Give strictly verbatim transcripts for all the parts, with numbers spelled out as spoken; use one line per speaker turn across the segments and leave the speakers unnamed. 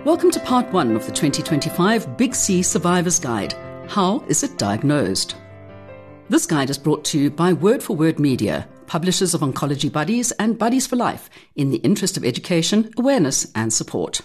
Welcome to part one of the twenty twenty-five Big C Survivor's Guide. How is it diagnosed? This guide is brought to you by Word for Word Media, publishers of Oncology Buddies and Buddies for Life, in the interest of education, awareness and support.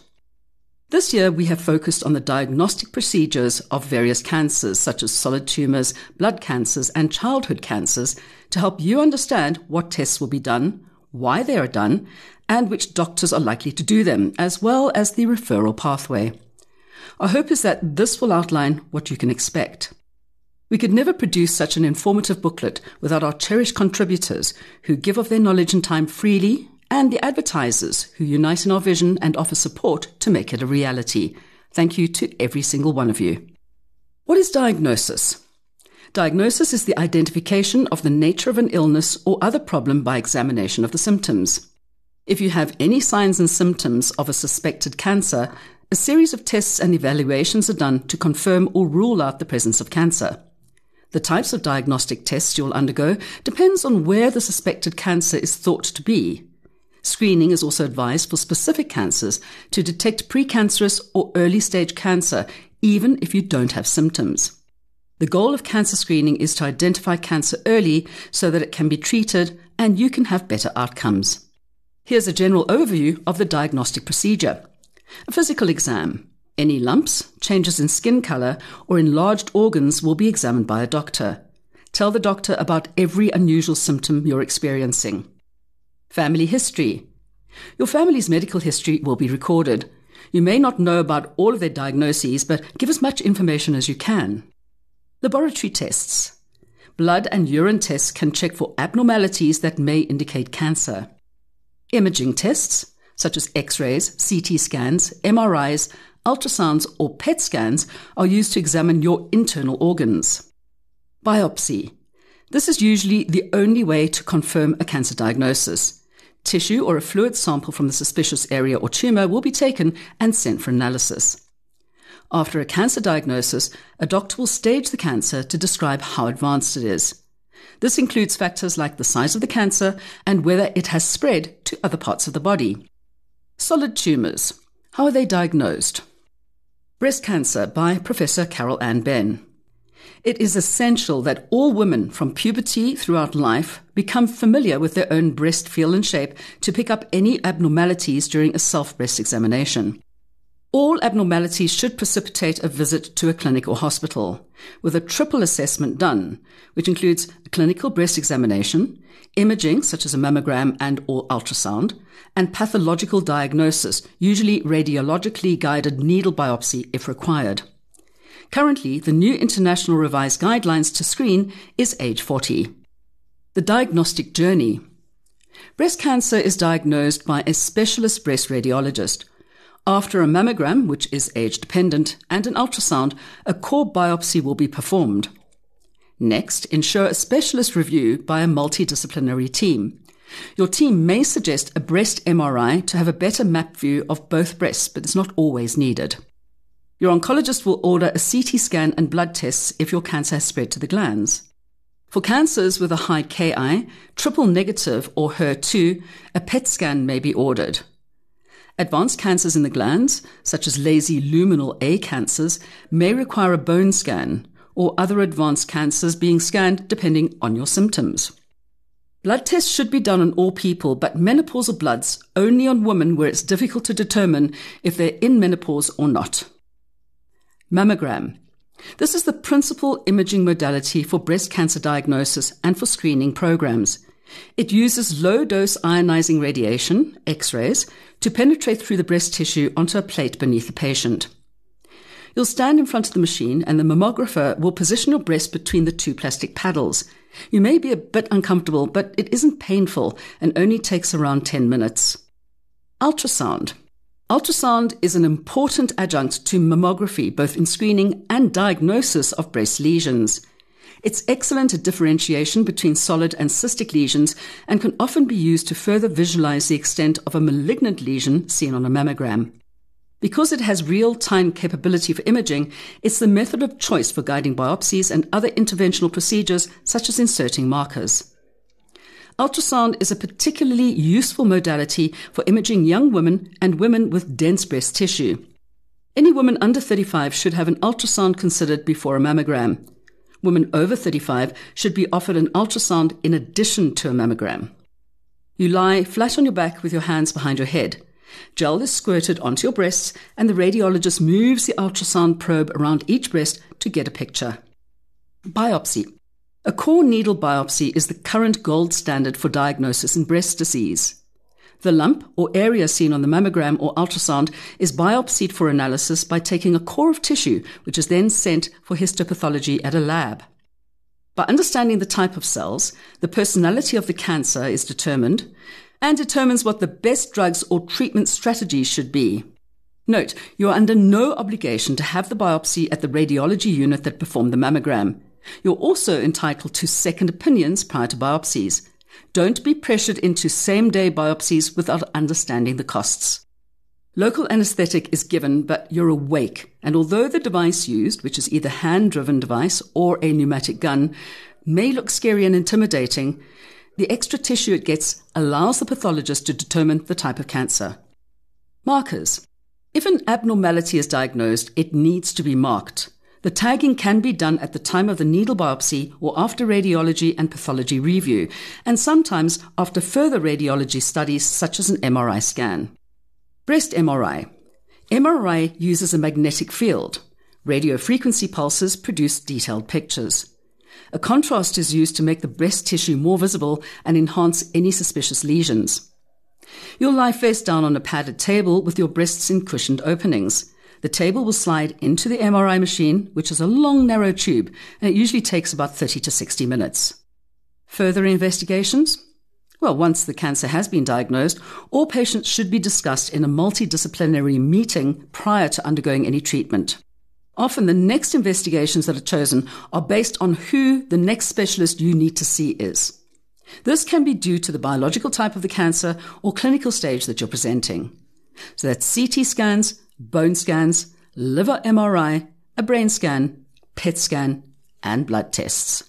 This year we have focused on the diagnostic procedures of various cancers such as solid tumours, blood cancers and childhood cancers to help you understand what tests will be done, why they are done, and which doctors are likely to do them, as well as the referral pathway. Our hope is that this will outline what you can expect. We could never produce such an informative booklet without our cherished contributors who give of their knowledge and time freely, and the advertisers who unite in our vision and offer support to make it a reality. Thank you to every single one of you. What is diagnosis? Diagnosis is the identification of the nature of an illness or other problem by examination of the symptoms. If you have any signs and symptoms of a suspected cancer, a series of tests and evaluations are done to confirm or rule out the presence of cancer. The types of diagnostic tests you'll undergo depends on where the suspected cancer is thought to be. Screening is also advised for specific cancers to detect precancerous or early-stage cancer, even if you don't have symptoms. The goal of cancer screening is to identify cancer early so that it can be treated and you can have better outcomes. Here's a general overview of the diagnostic procedure. A physical exam. Any lumps, changes in skin color, or enlarged organs will be examined by a doctor. Tell the doctor about every unusual symptom you're experiencing. Family history. Your family's medical history will be recorded. You may not know about all of their diagnoses, but give as much information as you can. Laboratory tests. Blood and urine tests can check for abnormalities that may indicate cancer. Imaging tests, such as X-rays, C T scans, M R Is, ultrasounds or P E T scans, are used to examine your internal organs. Biopsy. This is usually the only way to confirm a cancer diagnosis. Tissue or a fluid sample from the suspicious area or tumour will be taken and sent for analysis. After a cancer diagnosis, a doctor will stage the cancer to describe how advanced it is. This includes factors like the size of the cancer and whether it has spread to other parts of the body. Solid tumours. How are they diagnosed? Breast cancer by Professor Carol Ann Ben. It is essential that all women from puberty throughout life become familiar with their own breast feel and shape to pick up any abnormalities during a self-breast examination. All abnormalities should precipitate a visit to a clinic or hospital, with a triple assessment done, which includes a clinical breast examination, imaging such as a mammogram and or ultrasound, and pathological diagnosis, usually radiologically guided needle biopsy if required. Currently, the new International Revised Guidelines to screen is age forty. The diagnostic journey. Breast cancer is diagnosed by a specialist breast radiologist. After a mammogram, which is age-dependent, and an ultrasound, a core biopsy will be performed. Next, ensure a specialist review by a multidisciplinary team. Your team may suggest a breast M R I to have a better map view of both breasts, but it's not always needed. Your oncologist will order a C T scan and blood tests if your cancer has spread to the glands. For cancers with a high K I, triple negative or H E R two, a P E T scan may be ordered. Advanced cancers in the glands, such as lazy luminal A cancers, may require a bone scan, or other advanced cancers being scanned depending on your symptoms. Blood tests should be done on all people, but menopausal bloods only on women where it's difficult to determine if they're in menopause or not. Mammogram. This is the principal imaging modality for breast cancer diagnosis and for screening programs. It uses low-dose ionizing radiation, X-rays, to penetrate through the breast tissue onto a plate beneath the patient. You'll stand in front of the machine and the mammographer will position your breast between the two plastic paddles. You may be a bit uncomfortable, but it isn't painful and only takes around ten minutes. Ultrasound. Ultrasound is an important adjunct to mammography, both in screening and diagnosis of breast lesions. It's excellent at differentiation between solid and cystic lesions and can often be used to further visualize the extent of a malignant lesion seen on a mammogram. Because it has real-time capability for imaging, it's the method of choice for guiding biopsies and other interventional procedures such as inserting markers. Ultrasound is a particularly useful modality for imaging young women and women with dense breast tissue. Any woman under thirty-five should have an ultrasound considered before a mammogram. Women over thirty-five should be offered an ultrasound in addition to a mammogram. You lie flat on your back with your hands behind your head. Gel is squirted onto your breasts and the radiologist moves the ultrasound probe around each breast to get a picture. Biopsy. A core needle biopsy is the current gold standard for diagnosis in breast disease. The lump or area seen on the mammogram or ultrasound is biopsied for analysis by taking a core of tissue, which is then sent for histopathology at a lab. By understanding the type of cells, the personality of the cancer is determined and determines what the best drugs or treatment strategies should be. Note, you are under no obligation to have the biopsy at the radiology unit that performed the mammogram. You're also entitled to second opinions prior to biopsies. Don't be pressured into same-day biopsies without understanding the costs. Local anesthetic is given, but you're awake, and although the device used, which is either hand-driven device or a pneumatic gun, may look scary and intimidating, the extra tissue it gets allows the pathologist to determine the type of cancer. Markers. If an abnormality is diagnosed, it needs to be marked. The tagging can be done at the time of the needle biopsy or after radiology and pathology review, and sometimes after further radiology studies such as an M R I scan. Breast M R I. M R I uses a magnetic field. Radio frequency pulses produce detailed pictures. A contrast is used to make the breast tissue more visible and enhance any suspicious lesions. You'll lie face down on a padded table with your breasts in cushioned openings. The table will slide into the M R I machine, which is a long, narrow tube, and it usually takes about thirty to sixty minutes. Further investigations? Well, once the cancer has been diagnosed, all patients should be discussed in a multidisciplinary meeting prior to undergoing any treatment. Often the next investigations that are chosen are based on who the next specialist you need to see is. This can be due to the biological type of the cancer or clinical stage that you're presenting. So that's C T scans, bone scans, liver M R I, a brain scan, P E T scan, and blood tests.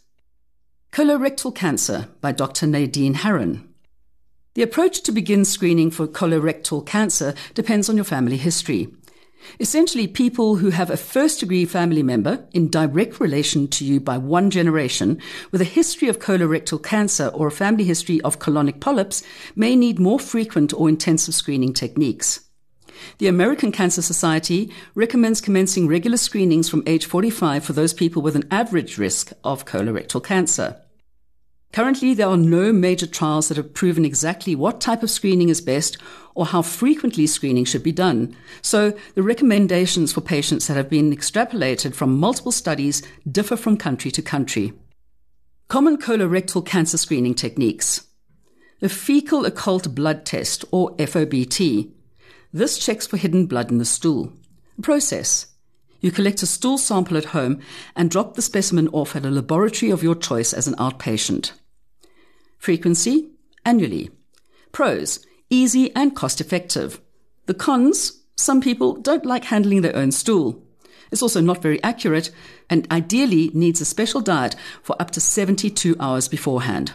Colorectal cancer by Doctor Nadine Harron. The approach to begin screening for colorectal cancer depends on your family history. Essentially, people who have a first-degree family member in direct relation to you by one generation with a history of colorectal cancer or a family history of colonic polyps may need more frequent or intensive screening techniques. The American Cancer Society recommends commencing regular screenings from age forty-five for those people with an average risk of colorectal cancer. Currently, there are no major trials that have proven exactly what type of screening is best or how frequently screening should be done. So the recommendations for patients that have been extrapolated from multiple studies differ from country to country. Common colorectal cancer screening techniques. The fecal occult blood test, or F O B T. This checks for hidden blood in the stool. Process. You collect a stool sample at home and drop the specimen off at a laboratory of your choice as an outpatient. Frequency, annually. Pros, easy and cost-effective. The cons, some people don't like handling their own stool. It's also not very accurate and ideally needs a special diet for up to seventy-two hours beforehand.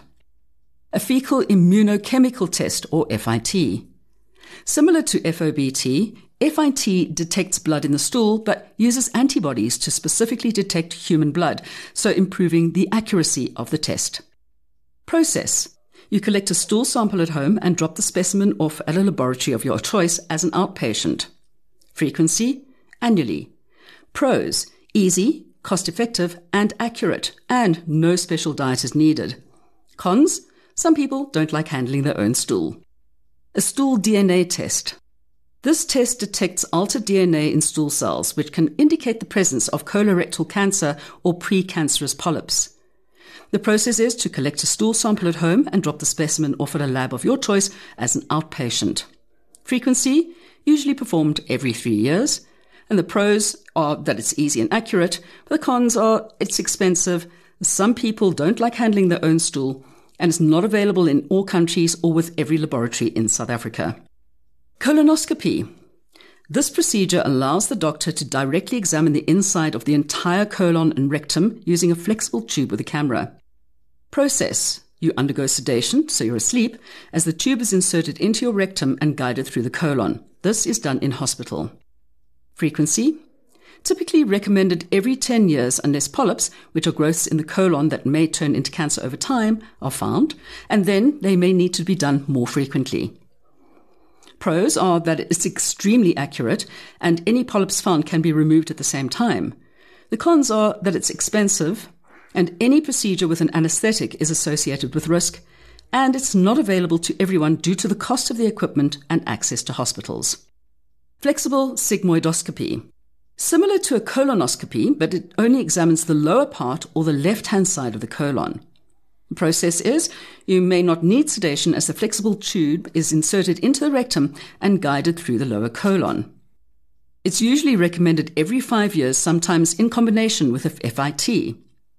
A fecal immunochemical test, or F I T. Similar to F O B T, F I T detects blood in the stool but uses antibodies to specifically detect human blood, so improving the accuracy of the test. Process. You collect a stool sample at home and drop the specimen off at a laboratory of your choice as an outpatient. Frequency, annually. Pros, easy, cost-effective, and accurate, and no special diet is needed. Cons, some people don't like handling their own stool. A stool D N A test. This test detects altered D N A in stool cells, which can indicate the presence of colorectal cancer or precancerous polyps. The process is to collect a stool sample at home and drop the specimen off at a lab of your choice as an outpatient. Frequency, usually performed every three years. And the pros are that it's easy and accurate, but the cons are it's expensive, some people don't like handling their own stool, and it's not available in all countries or with every laboratory in South Africa. Colonoscopy. This procedure allows the doctor to directly examine the inside of the entire colon and rectum using a flexible tube with a camera. Process. You undergo sedation, so you're asleep, as the tube is inserted into your rectum and guided through the colon. This is done in hospital. Frequency. Typically recommended every ten years unless polyps, which are growths in the colon that may turn into cancer over time, are found, and then they may need to be done more frequently. Pros are that it's extremely accurate and any polyps found can be removed at the same time. The cons are that it's expensive and any procedure with an anesthetic is associated with risk, and it's not available to everyone due to the cost of the equipment and access to hospitals. Flexible sigmoidoscopy. Similar to a colonoscopy, but it only examines the lower part or the left-hand side of the colon. The process is, you may not need sedation as the flexible tube is inserted into the rectum and guided through the lower colon. It's usually recommended every five years, sometimes in combination with a F I T.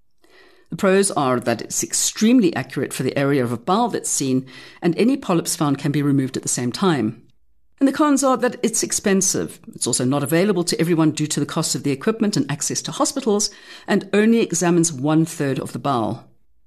The pros are that it's extremely accurate for the area of a bowel that's seen, and any polyps found can be removed at the same time. And the cons are that it's expensive. It's also not available to everyone due to the cost of the equipment and access to hospitals, and only examines one-third of the bowel.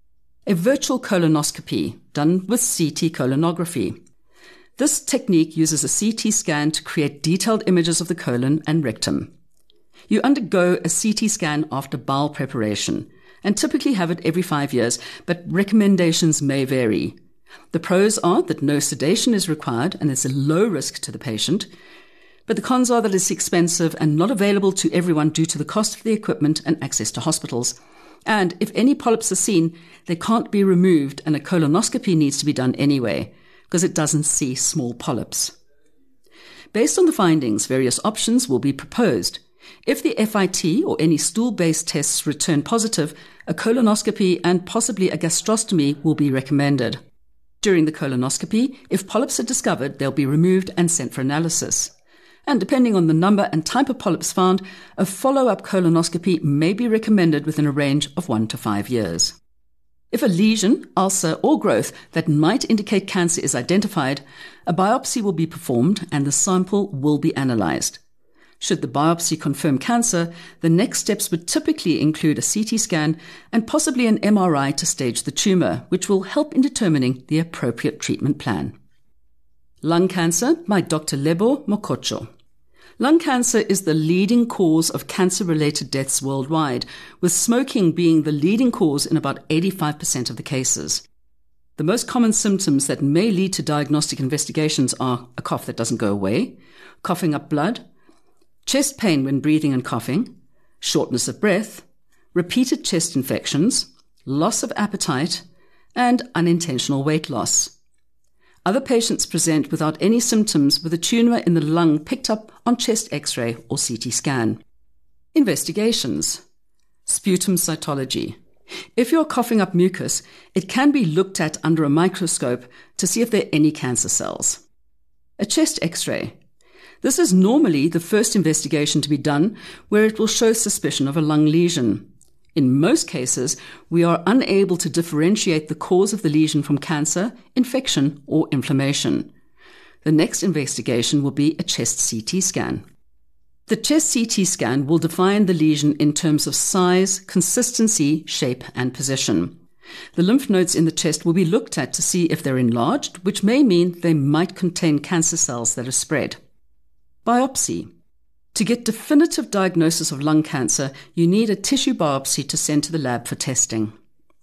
A virtual colonoscopy, done with C T colonography. This technique uses a C T scan to create detailed images of the colon and rectum. You undergo a C T scan after bowel preparation, and typically have it every five years, but recommendations may vary. The pros are that no sedation is required and it's a low risk to the patient, but the cons are that it's expensive and not available to everyone due to the cost of the equipment and access to hospitals. And if any polyps are seen, they can't be removed and a colonoscopy needs to be done anyway, because it doesn't see small polyps. Based on the findings, various options will be proposed. If the F I T or any stool-based tests return positive, a colonoscopy and possibly a gastrostomy will be recommended. During the colonoscopy, if polyps are discovered, they'll be removed and sent for analysis. And depending on the number and type of polyps found, a follow-up colonoscopy may be recommended within a range of one to five years. If a lesion, ulcer, or growth that might indicate cancer is identified, a biopsy will be performed and the sample will be analyzed. Should the biopsy confirm cancer, the next steps would typically include a C T scan and possibly an M R I to stage the tumor, which will help in determining the appropriate treatment plan. Lung cancer by Doctor Lebo Mokocho. Lung cancer is the leading cause of cancer-related deaths worldwide, with smoking being the leading cause in about eighty-five percent of the cases. The most common symptoms that may lead to diagnostic investigations are a cough that doesn't go away, coughing up blood, chest pain when breathing and coughing, shortness of breath, repeated chest infections, loss of appetite, and unintentional weight loss. Other patients present without any symptoms with a tumour in the lung picked up on chest X-ray or C T scan. Investigations. Sputum cytology. If you're coughing up mucus, it can be looked at under a microscope to see if there are any cancer cells. A chest X-ray. This is normally the first investigation to be done where it will show suspicion of a lung lesion. In most cases, we are unable to differentiate the cause of the lesion from cancer, infection, or inflammation. The next investigation will be a chest C T scan. The chest C T scan will define the lesion in terms of size, consistency, shape, and position. The lymph nodes in the chest will be looked at to see if they're enlarged, which may mean they might contain cancer cells that are spread. Biopsy. To get definitive diagnosis of lung cancer, you need a tissue biopsy to send to the lab for testing.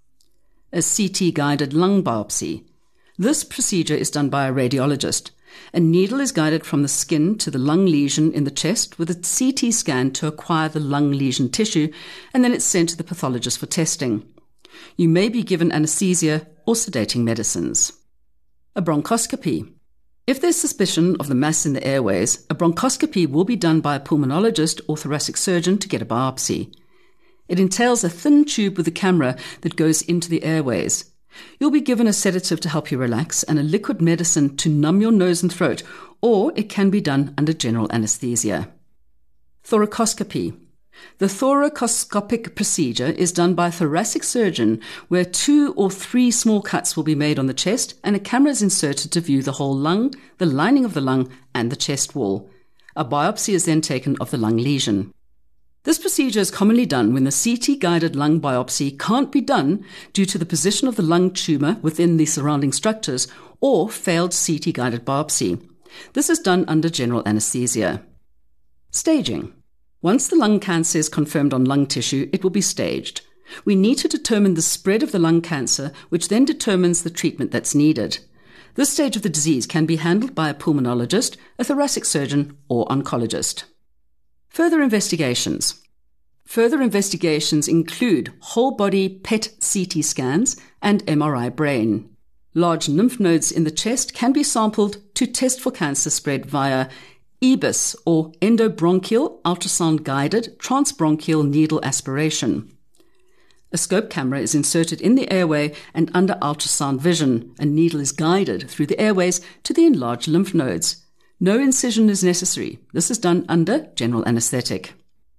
A C T-guided lung biopsy. This procedure is done by a radiologist. A needle is guided from the skin to the lung lesion in the chest with a C T scan to acquire the lung lesion tissue, and then it's sent to the pathologist for testing. You may be given anesthesia or sedating medicines. A bronchoscopy. If there's suspicion of the mass in the airways, a bronchoscopy will be done by a pulmonologist or thoracic surgeon to get a biopsy. It entails a thin tube with a camera that goes into the airways. You'll be given a sedative to help you relax and a liquid medicine to numb your nose and throat, or it can be done under general anesthesia. Thoracoscopy. The thoracoscopic procedure is done by a thoracic surgeon where two or three small cuts will be made on the chest and a camera is inserted to view the whole lung, the lining of the lung, and the chest wall. A biopsy is then taken of the lung lesion. This procedure is commonly done when the C T-guided lung biopsy can't be done due to the position of the lung tumour within the surrounding structures or failed C T-guided biopsy. This is done under general anesthesia. Staging. Once the lung cancer is confirmed on lung tissue, it will be staged. We need to determine the spread of the lung cancer, which then determines the treatment that's needed. This stage of the disease can be handled by a pulmonologist, a thoracic surgeon, or oncologist. Further investigations. Further investigations include whole-body P E T C T scans and M R I brain. Large lymph nodes in the chest can be sampled to test for cancer spread via E B U S, or endobronchial ultrasound-guided transbronchial needle aspiration. A scope camera is inserted in the airway, and under ultrasound vision, a needle is guided through the airways to the enlarged lymph nodes. No incision is necessary. This is done under general anesthetic.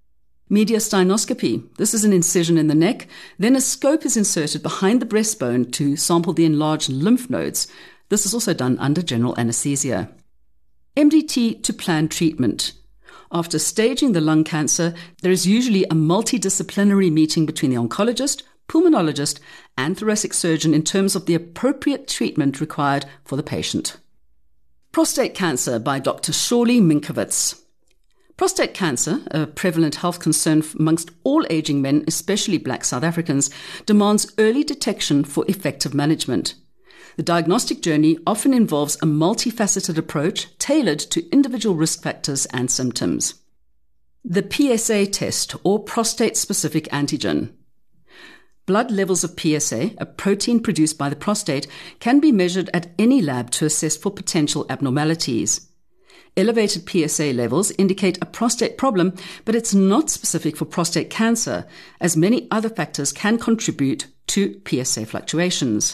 Mediastinoscopy. This is an incision in the neck. Then a scope is inserted behind the breastbone to sample the enlarged lymph nodes. This is also done under general anesthesia. M D T to plan treatment. After staging the lung cancer, there is usually a multidisciplinary meeting between the oncologist, pulmonologist, and thoracic surgeon in terms of the appropriate treatment required for the patient. Prostate cancer by Doctor Shirley Minkowitz. Prostate cancer, a prevalent health concern amongst all aging men, especially Black South Africans, demands early detection for effective management. The diagnostic journey often involves a multifaceted approach tailored to individual risk factors and symptoms. The P S A test, or prostate-specific antigen. Blood levels of P S A, a protein produced by the prostate, can be measured at any lab to assess for potential abnormalities. Elevated P S A levels indicate a prostate problem, but it's not specific for prostate cancer, as many other factors can contribute to P S A fluctuations.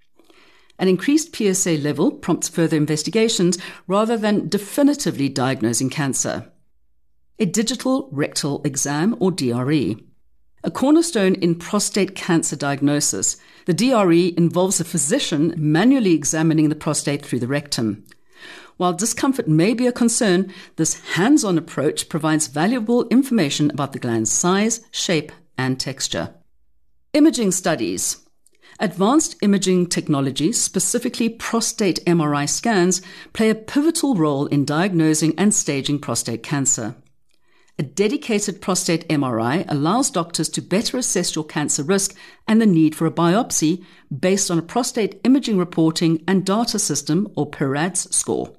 An increased P S A level prompts further investigations rather than definitively diagnosing cancer. A digital rectal exam, or D R E. A cornerstone in prostate cancer diagnosis, the D R E involves a physician manually examining the prostate through the rectum. While discomfort may be a concern, this hands-on approach provides valuable information about the gland's size, shape, and texture. Imaging studies. Advanced imaging technologies, specifically prostate M R I scans, play a pivotal role in diagnosing and staging prostate cancer. A dedicated prostate M R I allows doctors to better assess your cancer risk and the need for a biopsy based on a prostate imaging reporting and data system, or P I R A D S score.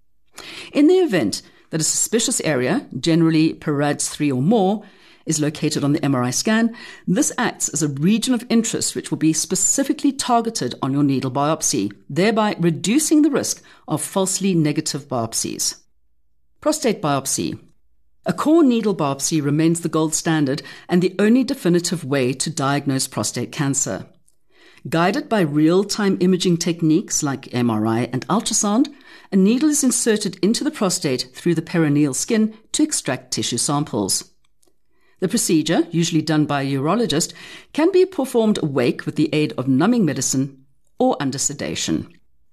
In the event that a suspicious area, generally P I R A D S three or more, is located on the M R I scan, this acts as a region of interest which will be specifically targeted on your needle biopsy, thereby reducing the risk of falsely negative biopsies. Prostate biopsy. A core needle biopsy remains the gold standard and the only definitive way to diagnose prostate cancer. Guided by real-time imaging techniques like M R I and ultrasound, a needle is inserted into the prostate through the perineal skin to extract tissue samples. The procedure, usually done by a urologist, can be performed awake with the aid of numbing medicine or under sedation.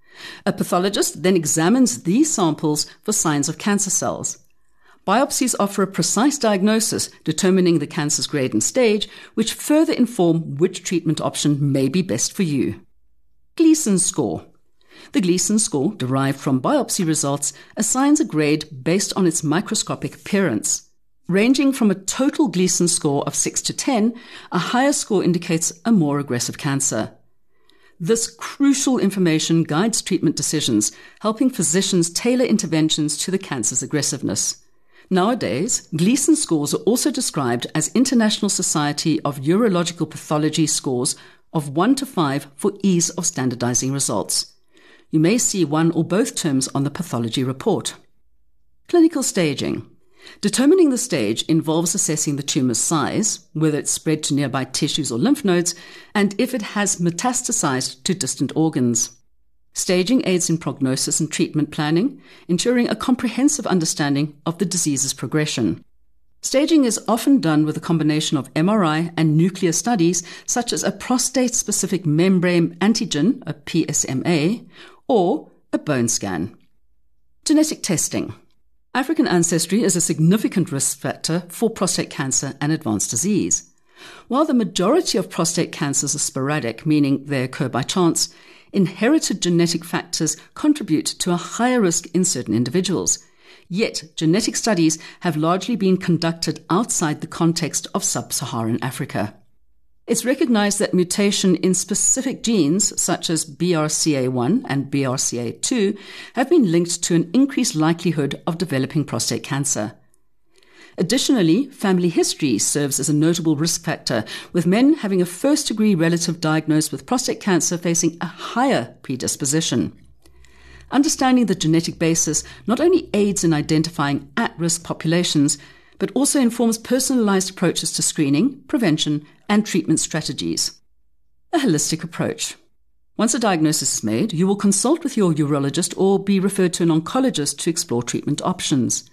A pathologist then examines these samples for signs of cancer cells. Biopsies offer a precise diagnosis, determining the cancer's grade and stage, which further inform which treatment option may be best for you. Gleason score. The Gleason score, derived from biopsy results, assigns a grade based on its microscopic appearance. Ranging from a total Gleason score of six to ten, a higher score indicates a more aggressive cancer. This crucial information guides treatment decisions, helping physicians tailor interventions to the cancer's aggressiveness. Nowadays, Gleason scores are also described as International Society of Urological Pathology scores of one to five for ease of standardizing results. You may see one or both terms on the pathology report. Clinical staging. Determining the stage involves assessing the tumor's size, whether it's spread to nearby tissues or lymph nodes, and if it has metastasized to distant organs. Staging aids in prognosis and treatment planning, ensuring a comprehensive understanding of the disease's progression. Staging is often done with a combination of M R I and nuclear studies, such as a prostate-specific membrane antigen, a P S M A, or a bone scan. Genetic testing. African ancestry is a significant risk factor for prostate cancer and advanced disease. While the majority of prostate cancers are sporadic, meaning they occur by chance, inherited genetic factors contribute to a higher risk in certain individuals. Yet, genetic studies have largely been conducted outside the context of sub-Saharan Africa. It's recognized that mutation in specific genes, such as B R C A one and B R C A two, have been linked to an increased likelihood of developing prostate cancer. Additionally, family history serves as a notable risk factor, with men having a first-degree relative diagnosed with prostate cancer facing a higher predisposition. Understanding the genetic basis not only aids in identifying at-risk populations, but also informs personalized approaches to screening, prevention, and treatment strategies. A holistic approach. Once a diagnosis is made, you will consult with your urologist or be referred to an oncologist to explore treatment options.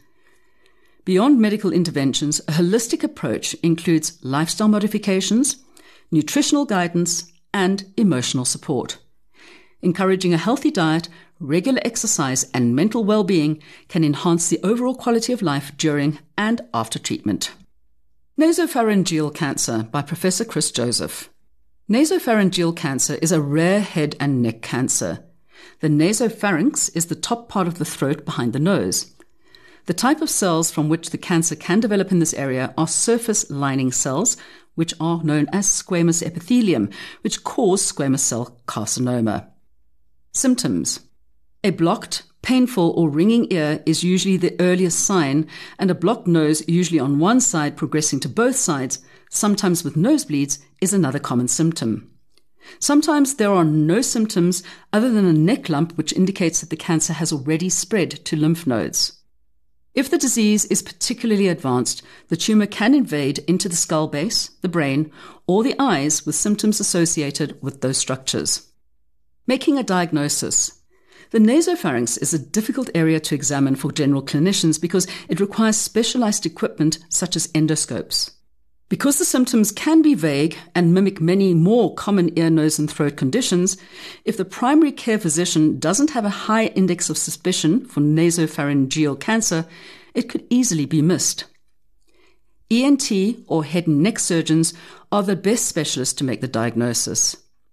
Beyond medical interventions, a holistic approach includes lifestyle modifications, nutritional guidance, and emotional support. Encouraging a healthy diet, regular exercise, and mental well-being can enhance the overall quality of life during and after treatment. Nasopharyngeal cancer by Professor Chris Joseph. Nasopharyngeal cancer is a rare head and neck cancer. The nasopharynx is the top part of the throat behind the nose. The type of cells from which the cancer can develop in this area are surface lining cells, which are known as squamous epithelium, which cause squamous cell carcinoma. Symptoms. A blocked, painful or ringing ear is usually the earliest sign, and a blocked nose, usually on one side progressing to both sides, sometimes with nosebleeds, is another common symptom. Sometimes there are no symptoms other than a neck lump which indicates that the cancer has already spread to lymph nodes. If the disease is particularly advanced, the tumor can invade into the skull base, the brain, or the eyes with symptoms associated with those structures. Making a diagnosis. The nasopharynx is a difficult area to examine for general clinicians because it requires specialized equipment such as endoscopes. Because the symptoms can be vague and mimic many more common ear, nose, and throat conditions, if the primary care physician doesn't have a high index of suspicion for nasopharyngeal cancer, it could easily be missed. E N T or head and neck surgeons are the best specialists to make the diagnosis.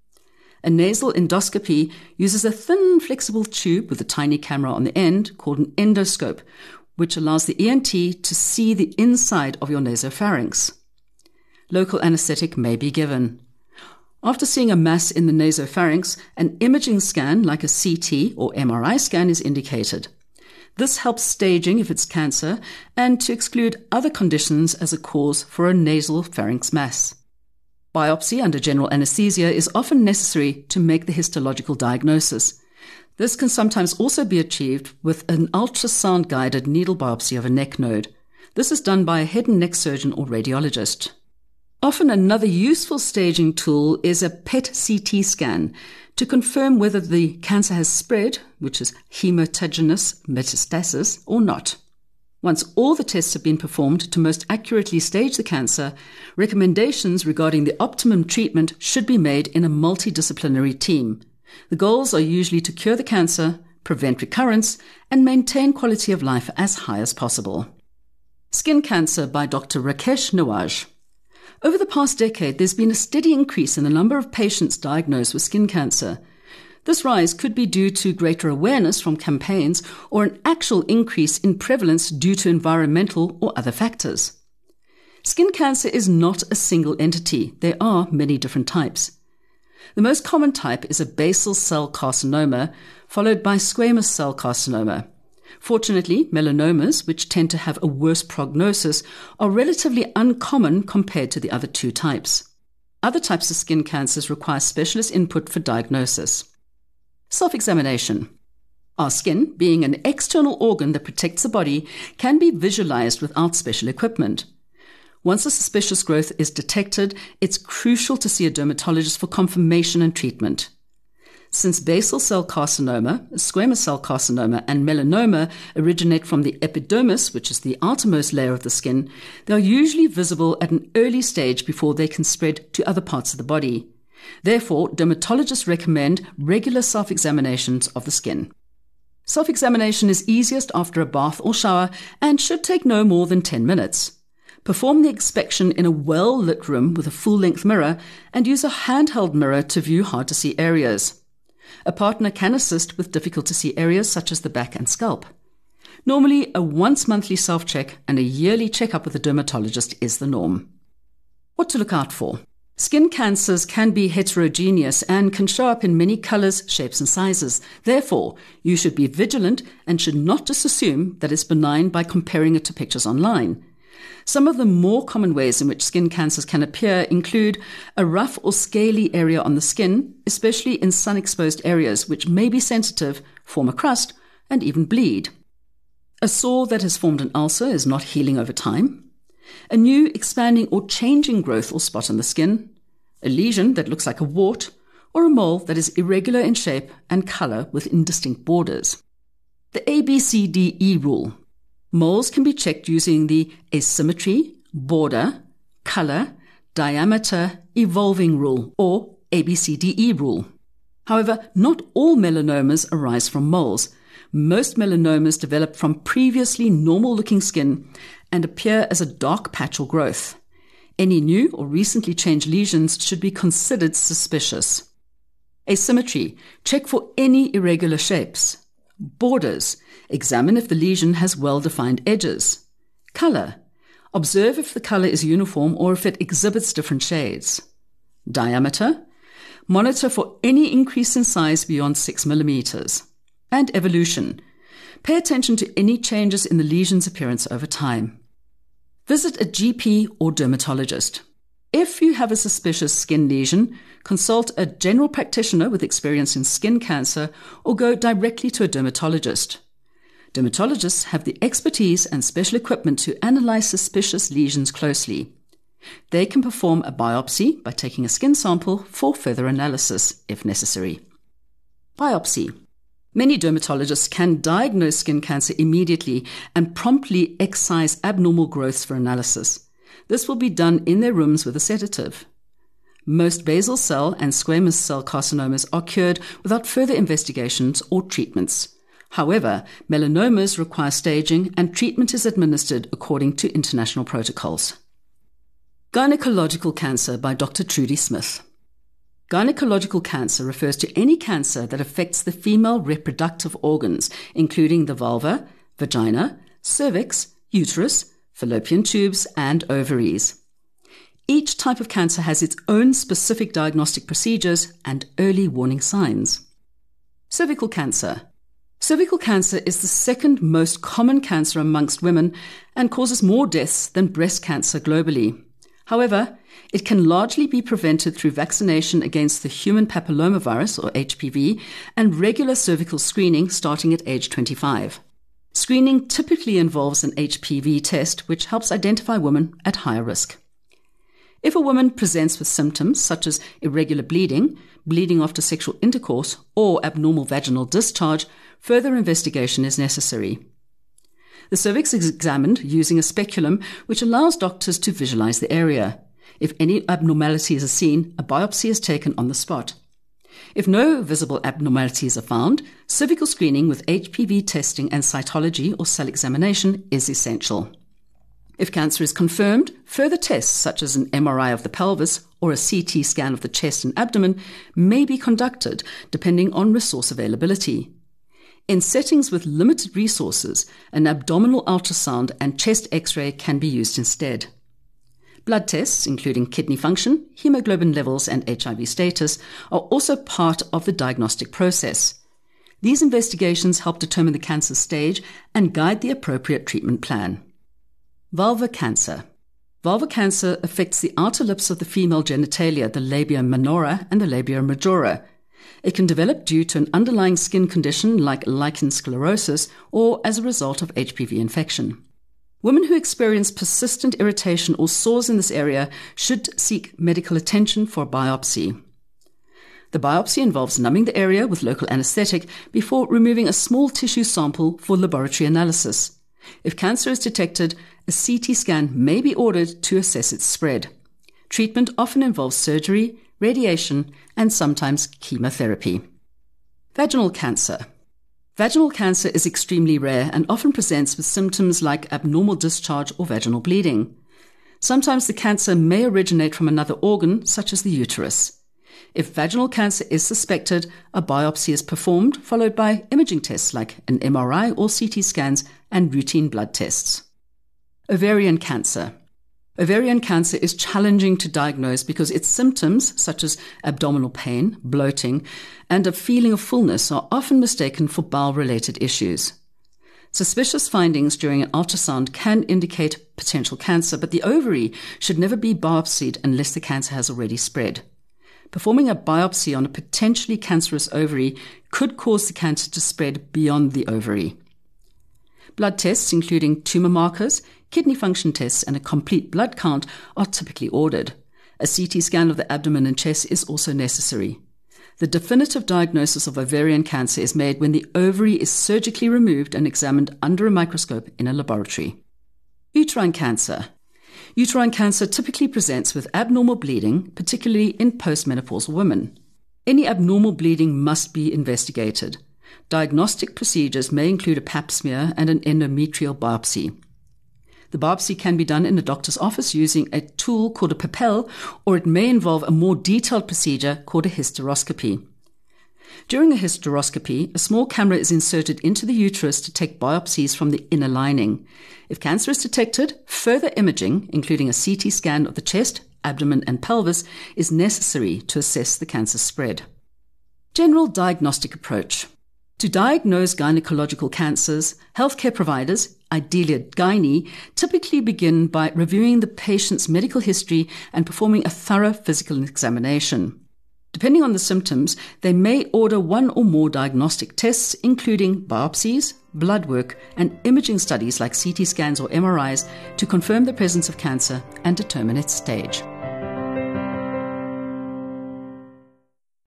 A nasal endoscopy uses a thin, flexible tube with a tiny camera on the end called an endoscope, which allows the E N T to see the inside of your nasopharynx. Local anesthetic may be given. After seeing a mass in the nasopharynx, an imaging scan like a C T or M R I scan is indicated. This helps staging if it's cancer and to exclude other conditions as a cause for a nasal pharynx mass. Biopsy under general anesthesia is often necessary to make the histological diagnosis. This can sometimes also be achieved with an ultrasound-guided needle biopsy of a neck node. This is done by a head and neck surgeon or radiologist. Often another useful staging tool is a P E T C T scan to confirm whether the cancer has spread, which is hematogenous metastasis, or not. Once all the tests have been performed to most accurately stage the cancer, recommendations regarding the optimum treatment should be made in a multidisciplinary team. The goals are usually to cure the cancer, prevent recurrence, and maintain quality of life as high as possible. Skin cancer by Doctor Rakesh Nawaz. Over the past decade, there's been a steady increase in the number of patients diagnosed with skin cancer. This rise could be due to greater awareness from campaigns or an actual increase in prevalence due to environmental or other factors. Skin cancer is not a single entity. There are many different types. The most common type is a basal cell carcinoma, followed by squamous cell carcinoma. Fortunately, melanomas, which tend to have a worse prognosis, are relatively uncommon compared to the other two types. Other types of skin cancers require specialist input for diagnosis. Self-examination. Our skin, being an external organ that protects the body, can be visualized without special equipment. Once a suspicious growth is detected, it's crucial to see a dermatologist for confirmation and treatment. Since basal cell carcinoma, squamous cell carcinoma, and melanoma originate from the epidermis, which is the outermost layer of the skin, they are usually visible at an early stage before they can spread to other parts of the body. Therefore, dermatologists recommend regular self-examinations of the skin. Self-examination is easiest after a bath or shower and should take no more than ten minutes. Perform the inspection in a well-lit room with a full-length mirror and use a handheld mirror to view hard-to-see areas. A partner can assist with difficult-to-see areas such as the back and scalp. Normally, a once-monthly self-check and a yearly checkup with a dermatologist is the norm. What to look out for? Skin cancers can be heterogeneous and can show up in many colors, shapes, and sizes. Therefore, you should be vigilant and should not just assume that it's benign by comparing it to pictures online. Some of the more common ways in which skin cancers can appear include a rough or scaly area on the skin, especially in sun-exposed areas which may be sensitive, form a crust, and even bleed. A sore that has formed an ulcer is not healing over time. A new, expanding or changing growth or spot on the skin, a lesion that looks like a wart, or a mole that is irregular in shape and color with indistinct borders. The A B C D E rule. Moles can be checked using the asymmetry, border, color, diameter, evolving rule, or A B C D E rule. However, not all melanomas arise from moles. Most melanomas develop from previously normal-looking skin and appear as a dark patch or growth. Any new or recently changed lesions should be considered suspicious. Asymmetry. Check for any irregular shapes. Borders. Examine if the lesion has well-defined edges. Color. Observe if the color is uniform or if it exhibits different shades. Diameter. Monitor for any increase in size beyond six millimeters. And evolution. Pay attention to any changes in the lesion's appearance over time. Visit a G P or dermatologist. If you have a suspicious skin lesion, consult a general practitioner with experience in skin cancer or go directly to a dermatologist. Dermatologists have the expertise and special equipment to analyze suspicious lesions closely. They can perform a biopsy by taking a skin sample for further analysis if necessary. Biopsy. Many dermatologists can diagnose skin cancer immediately and promptly excise abnormal growths for analysis. This will be done in their rooms with a sedative. Most basal cell and squamous cell carcinomas are cured without further investigations or treatments. However, melanomas require staging and treatment is administered according to international protocols. Gynecological cancer by Doctor Trudy Smith. Gynecological cancer refers to any cancer that affects the female reproductive organs, including the vulva, vagina, cervix, uterus, fallopian tubes, and ovaries. Each type of cancer has its own specific diagnostic procedures and early warning signs. Cervical cancer. Cervical cancer is the second most common cancer amongst women and causes more deaths than breast cancer globally. However, it can largely be prevented through vaccination against the human papillomavirus, or H P V, and regular cervical screening starting at age twenty-five. Screening typically involves an H P V test, which helps identify women at higher risk. If a woman presents with symptoms such as irregular bleeding, bleeding after sexual intercourse, or abnormal vaginal discharge, further investigation is necessary. The cervix is examined using a speculum, which allows doctors to visualize the area. If any abnormalities are seen, a biopsy is taken on the spot. If no visible abnormalities are found, cervical screening with H P V testing and cytology or cell examination is essential. If cancer is confirmed, further tests such as an M R I of the pelvis or a C T scan of the chest and abdomen may be conducted depending on resource availability. In settings with limited resources, an abdominal ultrasound and chest X-ray can be used instead. Blood tests, including kidney function, hemoglobin levels, and H I V status, are also part of the diagnostic process. These investigations help determine the cancer stage and guide the appropriate treatment plan. Vulvar cancer. Vulvar cancer affects the outer lips of the female genitalia, the labia minora and the labia majora. It can develop due to an underlying skin condition like lichen sclerosus or as a result of H P V infection. Women who experience persistent irritation or sores in this area should seek medical attention for biopsy. The biopsy involves numbing the area with local anesthetic before removing a small tissue sample for laboratory analysis. If cancer is detected, a C T scan may be ordered to assess its spread. Treatment often involves surgery, radiation, and sometimes chemotherapy. Vaginal cancer. Vaginal cancer is extremely rare and often presents with symptoms like abnormal discharge or vaginal bleeding. Sometimes the cancer may originate from another organ, such as the uterus. If vaginal cancer is suspected, a biopsy is performed, followed by imaging tests like an M R I or C T scans and routine blood tests. Ovarian cancer. Ovarian cancer is challenging to diagnose because its symptoms, such as abdominal pain, bloating, and a feeling of fullness, are often mistaken for bowel-related issues. Suspicious findings during an ultrasound can indicate potential cancer, but the ovary should never be biopsied unless the cancer has already spread. Performing a biopsy on a potentially cancerous ovary could cause the cancer to spread beyond the ovary. Blood tests, including tumor markers, kidney function tests, and a complete blood count, are typically ordered. A C T scan of the abdomen and chest is also necessary. The definitive diagnosis of ovarian cancer is made when the ovary is surgically removed and examined under a microscope in a laboratory. Uterine cancer. Uterine cancer typically presents with abnormal bleeding, particularly in postmenopausal women. Any abnormal bleeding must be investigated. Diagnostic procedures may include a pap smear and an endometrial biopsy. The biopsy can be done in a doctor's office using a tool called a Pepel, or it may involve a more detailed procedure called a hysteroscopy. During a hysteroscopy, a small camera is inserted into the uterus to take biopsies from the inner lining. If cancer is detected, further imaging, including a C T scan of the chest, abdomen, and pelvis, is necessary to assess the cancer spread. General diagnostic approach. To diagnose gynecological cancers, healthcare providers, ideally a gynae, typically begin by reviewing the patient's medical history and performing a thorough physical examination. Depending on the symptoms, they may order one or more diagnostic tests, including biopsies, blood work, and imaging studies like C T scans or M R Is to confirm the presence of cancer and determine its stage.